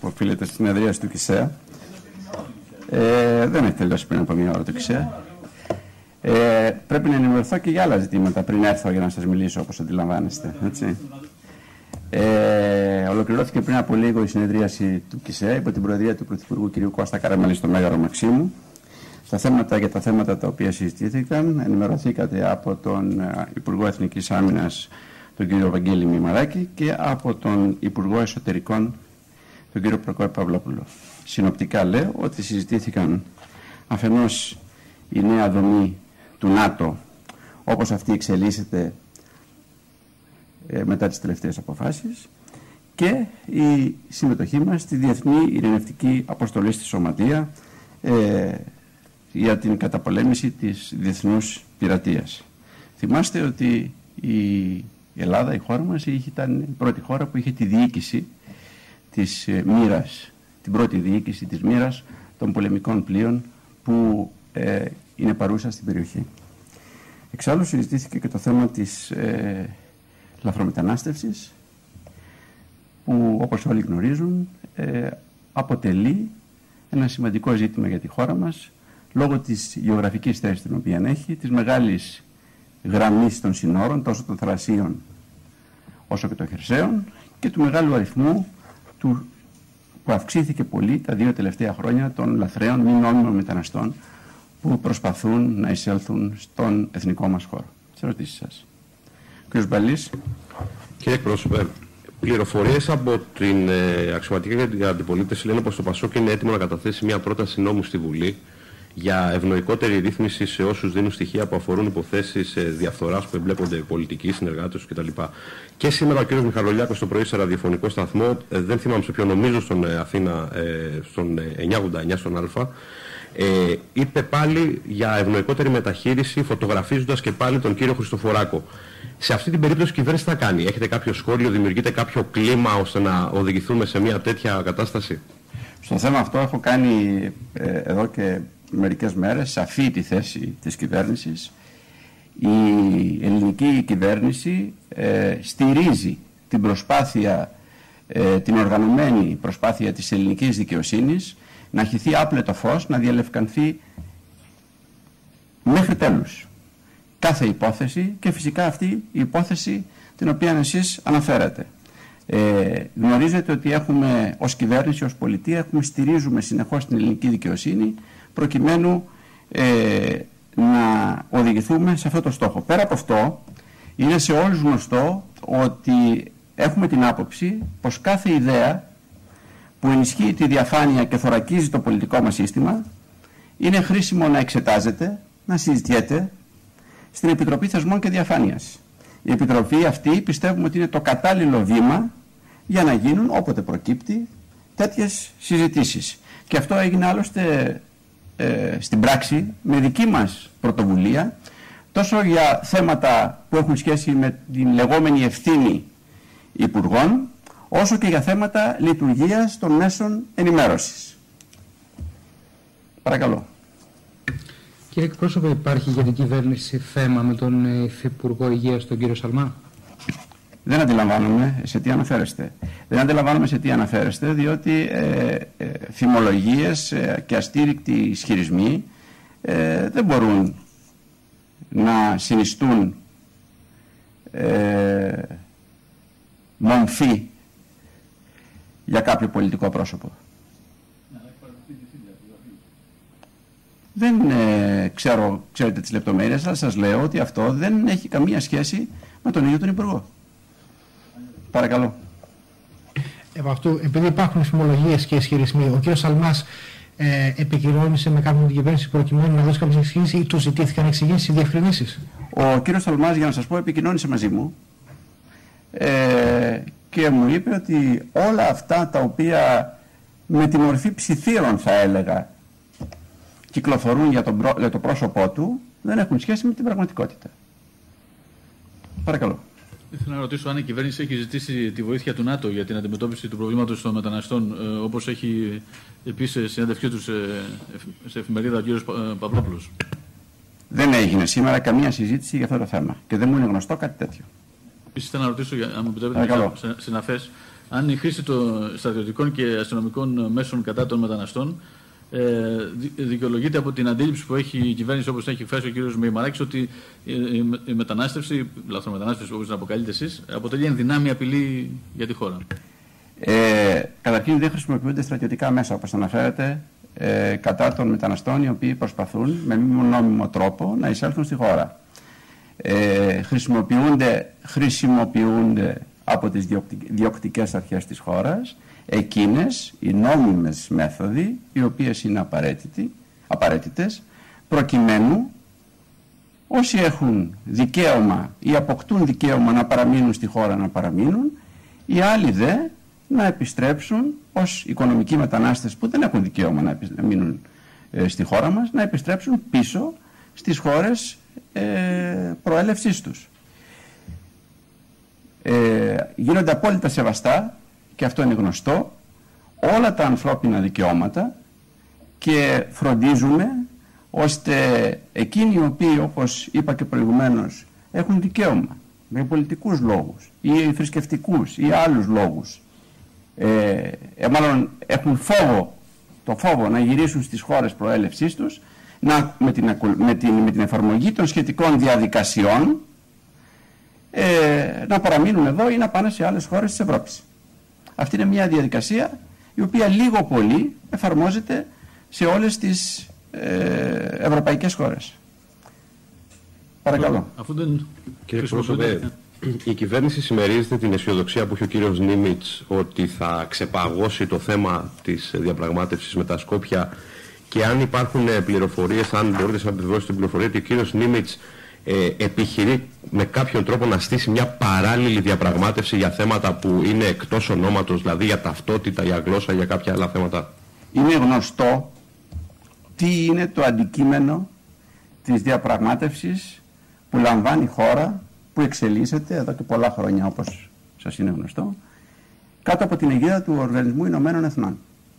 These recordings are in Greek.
που οφείλεται στη συνεδρίαση του ΚΙΣΕΑ. Δεν έχει τελειώσει πριν από μια ώρα το ΚΙΣΕΑ. Πρέπει να ενημερωθώ και για άλλα ζητήματα πριν έρθω για να σας μιλήσω, όπως αντιλαμβάνεστε. Έτσι. Ολοκληρώθηκε πριν από λίγο η συνεδρίαση του ΚΙΣΕΑ υπό την προεδρία του Πρωθυπουργού κ. Κώστα Καραμανλή στο Μέγαρο Μαξίμου. Για τα θέματα τα οποία συζητήθηκαν, ενημερωθήκατε από τον Υπουργό Εθνικής Άμυνας, τον κ. Βαγγέλη Μημαράκη, και από τον Υπουργό Εσωτερικών, τον κ. Προκόπη Παυλόπουλο. Συνοπτικά λέω ότι συζητήθηκαν αφενός η νέα δομή του ΝΑΤΟ, όπως αυτή εξελίσσεται μετά τις τελευταίες αποφάσεις, και η συμμετοχή μας στη Διεθνή Ειρηνευτική Αποστολή στη Σωματεία για την καταπολέμηση της διεθνούς πειρατείας. Θυμάστε ότι η Ελλάδα, η χώρα μας, ήταν η πρώτη χώρα που είχε τη διοίκηση της μοίρας, την πρώτη διοίκηση της μοίρας των πολεμικών πλοίων που είναι παρούσα στην περιοχή. Εξάλλου συζητήθηκε και το θέμα της λαθρομετανάστευσης, που όπως όλοι γνωρίζουν αποτελεί ένα σημαντικό ζήτημα για τη χώρα μας, λόγω της γεωγραφικής θέσης την οποία έχει, της μεγάλης γραμμής των συνόρων, τόσο των θαλασσίων όσο και των χερσαίων, και του μεγάλου αριθμού που αυξήθηκε πολύ τα 2 τελευταία χρόνια των λαθρέων μη νόμιμων μεταναστών που προσπαθούν να εισέλθουν στον εθνικό μας χώρο. Τις ερωτήσεις σας. Κύριος Μπαλής. Κύριε εκπρόσωπε, πληροφορίες από την αξιωματική για την αντιπολίτευση λένε πως το ΠΑΣΟΚ είναι έτοιμο να καταθέσει μια πρόταση νόμου στη Βουλή για ευνοϊκότερη ρύθμιση σε όσους δίνουν στοιχεία που αφορούν υποθέσεις διαφθοράς που εμπλέκονται πολιτικοί, συνεργάτες κτλ. Και σήμερα ο κ. Μιχαλολιάκος στο πρωί σε ραδιοφωνικό σταθμό, δεν θυμάμαι σε ποιο, νομίζω στον Αθήνα, στον 989, στον Α, είπε πάλι για ευνοϊκότερη μεταχείριση, φωτογραφίζοντας και πάλι τον κύριο Χριστοφοράκο. Σε αυτή την περίπτωση η κυβέρνηση θα κάνει? Έχετε κάποιο σχόλιο, δημιουργείτε κάποιο κλίμα ώστε να οδηγηθούμε σε μια τέτοια κατάσταση? Στο θέμα αυτό έχω κάνει εδώ και μερικές μέρες σαφή τη θέση της κυβέρνησης. Η ελληνική κυβέρνηση στηρίζει την προσπάθεια, την οργανωμένη προσπάθεια της ελληνικής δικαιοσύνης να χυθεί άπλετο φως, να διαλευκανθεί μέχρι τέλους κάθε υπόθεση, και φυσικά αυτή η υπόθεση την οποία εσείς αναφέρατε. Γνωρίζετε ότι έχουμε ως κυβέρνηση, ως πολιτεία, στηρίζουμε συνεχώς την ελληνική δικαιοσύνη προκειμένου να οδηγηθούμε σε αυτό το στόχο. Πέρα από αυτό, είναι σε όλους γνωστό ότι έχουμε την άποψη πως κάθε ιδέα που ενισχύει τη διαφάνεια και θωρακίζει το πολιτικό μας σύστημα είναι χρήσιμο να εξετάζεται, να συζητιέται στην Επιτροπή Θεσμών και Διαφάνειας. Η Επιτροπή αυτή πιστεύουμε ότι είναι το κατάλληλο βήμα για να γίνουν, όποτε προκύπτει, τέτοιες συζητήσεις. Και αυτό έγινε άλλωστε στην πράξη με δική μας πρωτοβουλία, τόσο για θέματα που έχουν σχέση με την λεγόμενη ευθύνη υπουργών, όσο και για θέματα λειτουργίας των μέσων ενημέρωσης. Παρακαλώ. Κύριε εκπρόσωπε, υπάρχει για την κυβέρνηση θέμα με τον Υφυπουργό Υγείας, τον κύριο Σαλμά? Δεν αντιλαμβάνομαι σε τι αναφέρεστε. Δεν αντιλαμβάνομαι σε τι αναφέρεστε, διότι φημολογίες και αστήρικτοι ισχυρισμοί δεν μπορούν να συνιστούν μομφή για κάποιο πολιτικό πρόσωπο. Δεν ξέρετε τις λεπτομέρειες, αλλά σας λέω ότι αυτό δεν έχει καμία σχέση με τον ίδιο τον Υπουργό. Παρακαλώ. Αυτού, επειδή υπάρχουν φημολογίες και ισχυρισμοί, ο κ. Σαλμάς επικοινώνησε με κάποιον την κυβέρνηση προκειμένου να δώσει κάποιες εξηγήσεις ή του ζητήθηκαν εξηγήσεις ή διευκρινήσεις? Ο κ. Σαλμάς, για να σας πω, επικοινώνησε μαζί μου και μου είπε ότι όλα αυτά τα οποία με τη μορφή ψιθύρων, θα έλεγα, κυκλοφορούν για το πρόσωπό του, δεν έχουν σχέση με την πραγματικότητα. Παρακαλώ. Ήθελα να ρωτήσω αν η κυβέρνηση έχει ζητήσει τη βοήθεια του ΝΑΤΟ για την αντιμετώπιση του προβλήματος των μεταναστών, όπως έχει επίσης συνέντευξή του σε εφημερίδα ο κ. Παυλόπουλος. Δεν έγινε σήμερα καμία συζήτηση για αυτό το θέμα και δεν μου είναι γνωστό κάτι τέτοιο. Επίσης, θέλω να ρωτήσω, αν μου επιτρέπετε, συναφές, αν η χρήση των στρατιωτικών και αστυνομικών μέσων κατά των μεταναστών δικαιολογείται από την αντίληψη που έχει η κυβέρνηση, όπως έχει εκφράσει ο κ. Μεϊμαράκης, ότι η μετανάστευση, η λαθρομετανάστευση, όπως την αποκαλείτε εσείς, αποτελεί ενδυνάμει απειλή για τη χώρα. Καταρχήν δεν χρησιμοποιούνται στρατιωτικά μέσα, όπως αναφέρετε, κατά των μεταναστών οι οποίοι προσπαθούν με μη νόμιμο τρόπο να εισέλθουν στη χώρα. Χρησιμοποιούνται από τις διοκτικές αρχές της χώρας εκείνες οι νόμιμες μέθοδοι οι οποίες είναι απαραίτητες προκειμένου όσοι έχουν δικαίωμα ή αποκτούν δικαίωμα να παραμείνουν στη χώρα να παραμείνουν, οι άλλοι δε να επιστρέψουν ως οικονομικοί μετανάστες που δεν έχουν δικαίωμα να μείνουν στη χώρα μας, να επιστρέψουν πίσω στις χώρες προέλευσής τους. Γίνονται απόλυτα σεβαστά, και αυτό είναι γνωστό, όλα τα ανθρώπινα δικαιώματα και φροντίζουμε ώστε εκείνοι οι οποίοι, όπως είπα και προηγουμένως, έχουν δικαίωμα με πολιτικούς λόγους ή θρησκευτικούς ή άλλους λόγους, μάλλον έχουν το φόβο να γυρίσουν στις χώρες προέλευσής τους, με την εφαρμογή των σχετικών διαδικασιών να παραμείνουν εδώ ή να πάνε σε άλλες χώρες της Ευρώπης. Αυτή είναι μια διαδικασία η οποία λίγο πολύ εφαρμόζεται σε όλες τις ευρωπαϊκές χώρες. Παρακαλώ. Κύριε Πρόσωπε, η κυβέρνηση συμμερίζεται την αισιοδοξία που έχει ο κύριος Νίμιτς ότι θα ξεπαγώσει το θέμα της διαπραγμάτευσης με τα Σκόπια, και αν υπάρχουν πληροφορίες, αν μπορείτε να επιβεβαιώσετε την πληροφορία ότι ο κύριος Νίμιτς επιχειρεί με κάποιον τρόπο να στήσει μια παράλληλη διαπραγμάτευση για θέματα που είναι εκτός ονόματος, δηλαδή για ταυτότητα, για γλώσσα, για κάποια άλλα θέματα. Είναι γνωστό τι είναι το αντικείμενο της διαπραγμάτευσης που λαμβάνει η χώρα, που εξελίσσεται εδώ και πολλά χρόνια, όπως σας είναι γνωστό, κάτω από την αιγίδα του Οργανισμού Ηνωμένων Εθνών.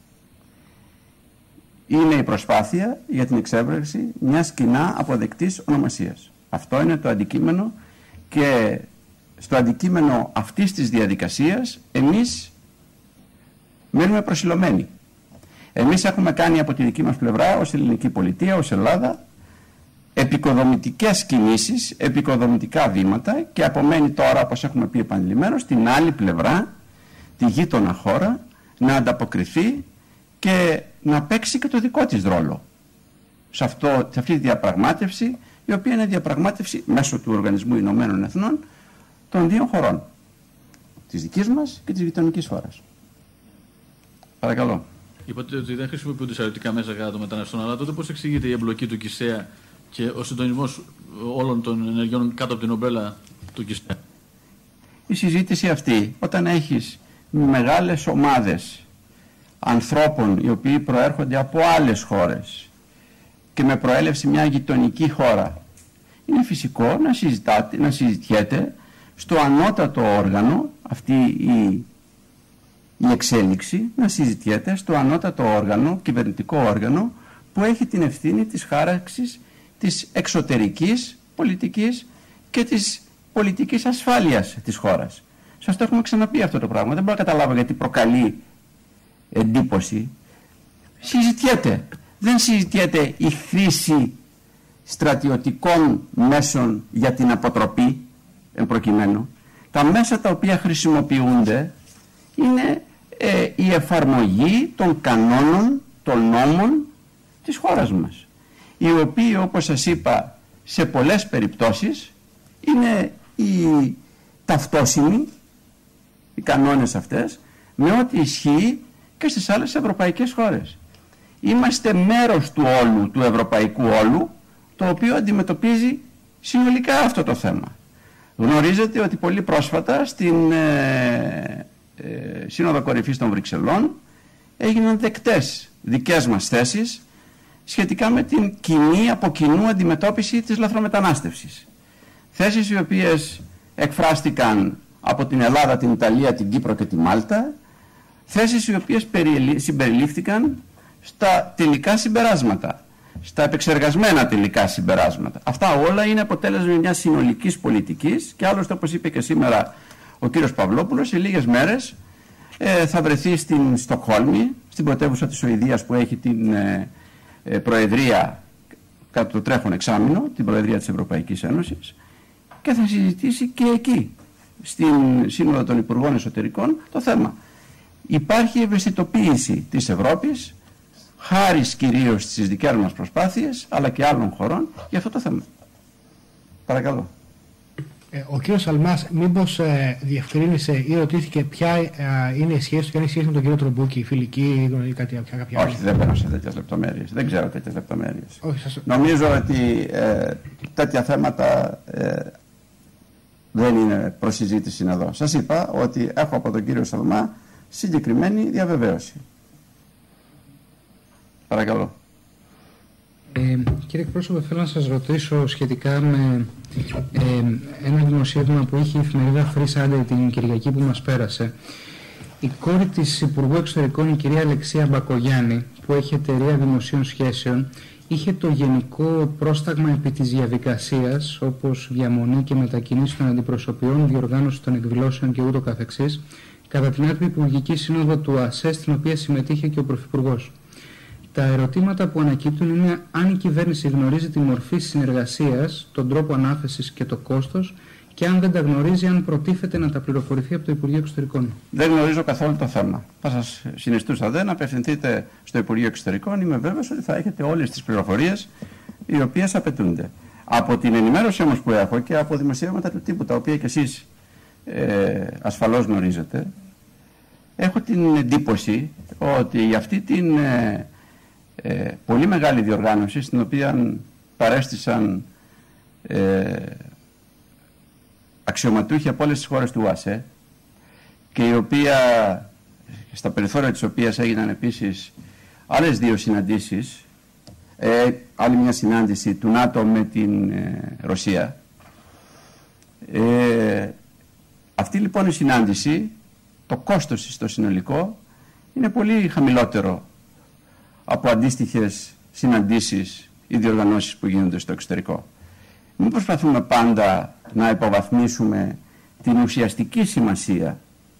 Είναι η προσπάθεια για την εξέβρεση μιας κοινά αποδεκτής ονομασίας. Αυτό είναι το αντικείμενο, και στο αντικείμενο αυτής της διαδικασίας εμείς μένουμε προσιλωμένοι. Εμείς έχουμε κάνει από τη δική μας πλευρά, ως ελληνική πολιτεία, ως Ελλάδα, επικοδομητικές κινήσεις, επικοδομητικά βήματα, και απομένει τώρα, όπως έχουμε πει επανειλημμένως, στην άλλη πλευρά, τη γείτονα χώρα, να ανταποκριθεί και να παίξει και το δικό της ρόλο σε αυτή τη διαπραγμάτευση, η οποία είναι διαπραγμάτευση μέσω του Οργανισμού Ηνωμένων Εθνών των δύο χωρών, της δικής μας και της γειτονικής χώρας. Παρακαλώ. Είπατε ότι δεν χρησιμοποιούνται στρατιωτικά μέσα κατά των μεταναστών, αλλά τότε πώς εξηγείται η εμπλοκή του ΚΙΣΕΑ και ο συντονισμός όλων των ενεργειών κάτω από την ομπρέλα του ΚΙΣΕΑ? Η συζήτηση αυτή, όταν έχεις μεγάλες ομάδες ανθρώπων οι οποίοι προέρχονται από άλλες χώρες και με προέλευση μια γειτονική χώρα, είναι φυσικό να συζητιέται στο ανώτατο όργανο, αυτή η εξέλιξη να συζητιέται στο ανώτατο όργανο, κυβερνητικό όργανο, που έχει την ευθύνη της χάραξης της εξωτερικής πολιτικής και της πολιτικής ασφάλειας της χώρας. Σας το έχουμε ξαναπεί αυτό το πράγμα, δεν μπορώ να καταλάβω γιατί προκαλεί εντύπωση. Συζητιέται. Δεν συζητιέται η χρήση στρατιωτικών μέσων για την αποτροπή, εν προκειμένου. Τα μέσα τα οποία χρησιμοποιούνται είναι η εφαρμογή των κανόνων, των νόμων της χώρας μας, οι οποίοι, όπως σας είπα, σε πολλές περιπτώσεις είναι οι ταυτόσιμοι, οι κανόνες αυτές, με ό,τι ισχύει και στις άλλες ευρωπαϊκές χώρες. Είμαστε μέρος του όλου, του ευρωπαϊκού όλου, το οποίο αντιμετωπίζει συνολικά αυτό το θέμα. Γνωρίζετε ότι πολύ πρόσφατα στην Σύνοδο Κορυφής των Βρυξελών έγιναν δεκτές δικές μας θέσεις σχετικά με την κοινή, από κοινού αντιμετώπιση της λαθρομετανάστευσης. Θέσεις οι οποίες εκφράστηκαν από την Ελλάδα, την Ιταλία, την Κύπρο και τη Μάλτα, θέσεις οι οποίες συμπεριλήφθηκαν στα τελικά συμπεράσματα, στα επεξεργασμένα τελικά συμπεράσματα. Αυτά όλα είναι αποτέλεσμα μιας συνολικής πολιτικής, και άλλωστε, όπως είπε και σήμερα ο κύριος Παυλόπουλος, σε λίγες μέρες θα βρεθεί στην Στοκχόλμη, στην πρωτεύουσα της Σουηδίας που έχει την Προεδρία κατά το τρέχον εξάμηνο, την Προεδρία της Ευρωπαϊκής Ένωσης, και θα συζητήσει και εκεί, στην Σύνοδο των Υπουργών Εσωτερικών, το θέμα. Υπάρχει ευαισθητοποίηση της Ευρώπης, χάρη κυρίως στις δικές μας προσπάθειες, αλλά και άλλων χωρών, για αυτό το θέμα. Παρακαλώ. Ο κύριος Σαλμάς μήπως διευκρίνησε ή ρωτήθηκε ποια είναι η σχέση του και αν είναι σχέση με τον κύριο Τρομπούκη, φιλική ή κάποια άλλη? Όχι, δεν μπαίνω σε τέτοιες λεπτομέρειες. Δεν ξέρω τέτοιες λεπτομέρειες. Νομίζω ότι τέτοια θέματα δεν είναι προς συζήτηση εδώ. Σας είπα ότι έχω από τον κύριο Σαλμά συγκεκριμένη διαβεβαίωση. Παρακαλώ. Κύριε εκπρόσωπε, θέλω να σας ρωτήσω σχετικά με ένα δημοσίευμα που είχε η εφημερίδα Free Sunday την Κυριακή που μας πέρασε. Η κόρη της Υπουργού Εξωτερικών, η κυρία Αλεξία Μπακογιάννη, που έχει εταιρεία δημοσίων σχέσεων, είχε το γενικό πρόσταγμα επί της διαδικασίας, όπως διαμονή και μετακινήση των αντιπροσωπιών, διοργάνωση των εκδηλώσεων και ούτω καθεξής, κατά την άτυπη Υπουργική Σύνοδο του ΑΣΕ, στην οποία συμμετείχε και ο Πρωθυπουργός. Τα ερωτήματα που ανακύπτουν είναι αν η κυβέρνηση γνωρίζει τη μορφή συνεργασίας, τον τρόπο ανάθεσης και το κόστος, και αν δεν τα γνωρίζει, αν προτίθεται να τα πληροφορηθεί από το Υπουργείο Εξωτερικών. Δεν γνωρίζω καθόλου το θέμα. Θα σας συνιστούσα να απευθυνθείτε στο Υπουργείο Εξωτερικών. Είμαι βέβαιος ότι θα έχετε όλες τις πληροφορίες οι οποίες απαιτούνται. Από την ενημέρωση όμως που έχω και από δημοσιεύματα του τύπου, τα οποία και εσείς ασφαλώς γνωρίζετε, έχω την εντύπωση ότι για αυτή την πολύ μεγάλη διοργάνωση, στην οποία παρέστησαν αξιωματούχοι από όλες τις χώρες του ΟΑΣΕ, και η οποία, στα περιθώρια της οποίας έγιναν επίσης άλλες δύο συναντήσεις, άλλη μια συνάντηση του ΝΑΤΟ με την Ρωσία. Αυτή λοιπόν η συνάντηση, το κόστος στο συνολικό είναι πολύ χαμηλότερο από αντίστοιχες συναντήσεις ή διοργανώσεις που γίνονται στο εξωτερικό. Μην προσπαθούμε πάντα να υποβαθμίσουμε την ουσιαστική σημασία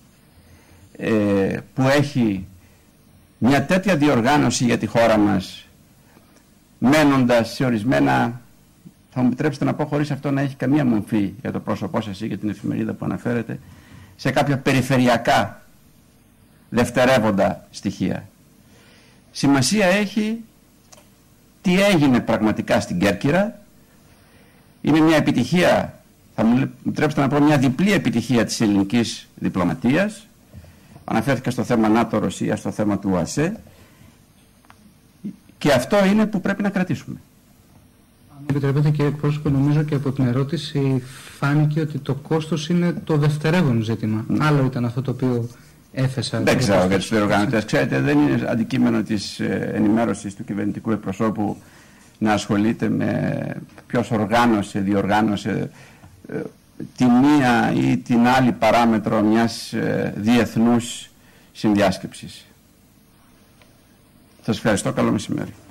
που έχει μια τέτοια διοργάνωση για τη χώρα μας, μένοντας σε ορισμένα, θα μου επιτρέψετε να πω χωρίς αυτό να έχει καμία μορφή για το πρόσωπό σας ή για την εφημερίδα που αναφέρετε, σε κάποια περιφερειακά δευτερεύοντα στοιχεία. Σημασία έχει τι έγινε πραγματικά στην Κέρκυρα. Είναι μια επιτυχία, θα μου επιτρέψετε να πω, μια διπλή επιτυχία της ελληνικής διπλωματίας. Αναφέρθηκα στο θέμα ΝΑΤΟ-Ρωσία, στο θέμα του ΟΑΣΕ, και αυτό είναι που πρέπει να κρατήσουμε. Αν επιτρέπετε, κύριε εκπρόσωπε, νομίζω και από την ερώτηση φάνηκε ότι το κόστος είναι το δευτερεύον ζήτημα. Άλλο ήταν αυτό το οποίο έθεσα. Δεν ξέρω για τους διοργανωτές. Ξέρετε, δεν είναι αντικείμενο της ενημέρωσης του κυβερνητικού εκπροσώπου να ασχολείται με ποιος οργάνωσε, διοργάνωσε τη μία ή την άλλη παράμετρο μιας διεθνούς συνδιάσκεψης. Σας ευχαριστώ. Καλό μεσημέρι.